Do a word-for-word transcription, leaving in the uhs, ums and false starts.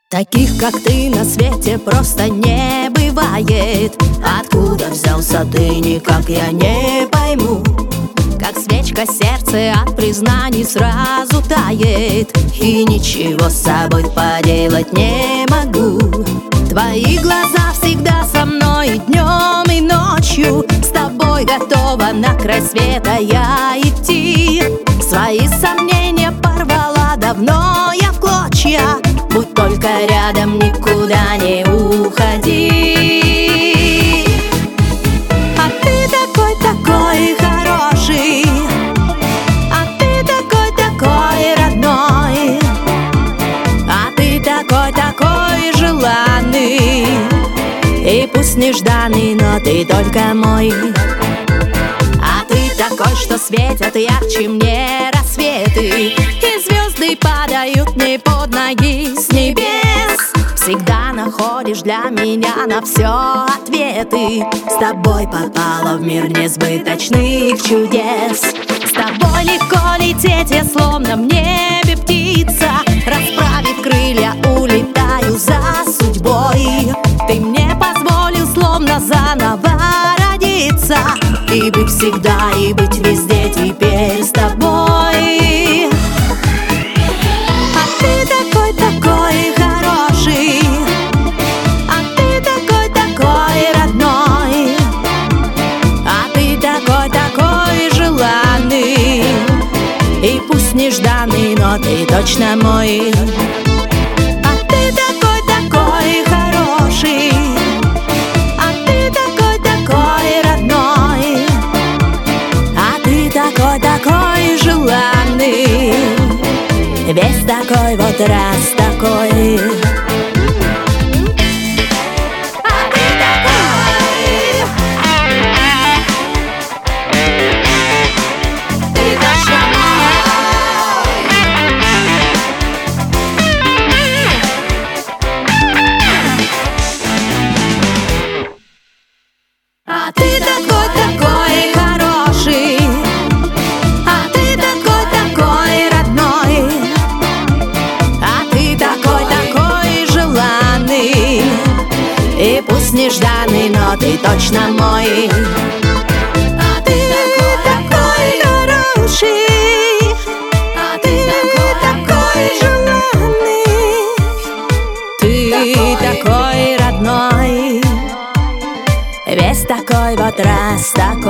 Таких, как ты, на свете просто не бывает. Откуда взялся ты, никак я не пойму. Как свечка сердце от признаний сразу тает, и ничего с собой поделать не могу. Твои глаза всегда со мной днем и ночью. С тобой готова на край света я идти. Свои сомнения порвала давно я в клочья. Будь только рядом, никуда не уходи. А ты такой-такой хороший, а ты такой-такой родной, а ты такой-такой желанный, и пусть нежданный, но ты только мой. А ты такой, что светят ярче мне рассветы, и звезды падают мне под ноги с небес. Всегда находишь для меня на все ответы. С тобой попала в мир несбыточных чудес. С тобой легко лететь, я словно в небе птица. Расправив крылья, улетаю за судьбой. Ты мне позволил словно заново родиться, и быть всегда, и быть везде теперь с тобой. А ты такой-такой хороший, а ты такой-такой родной, а ты такой-такой желанный, и пусть нежданный, но ты точно мой. А ты такой-такой хороший, а ты такой-такой родной, а ты такой-такой желанный, весь такой вот раз такой. А ты такой-такой хороший, а ты такой-такой родной, а ты такой-такой желанный, и пусть нежданный, но ты точно мой. А ты такой-такой хороший, а ты такой желанный, ты такой родной, весь такой вот раз такой.